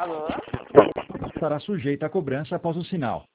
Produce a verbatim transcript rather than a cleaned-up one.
Alô? Estará sujeita à cobrança após o sinal.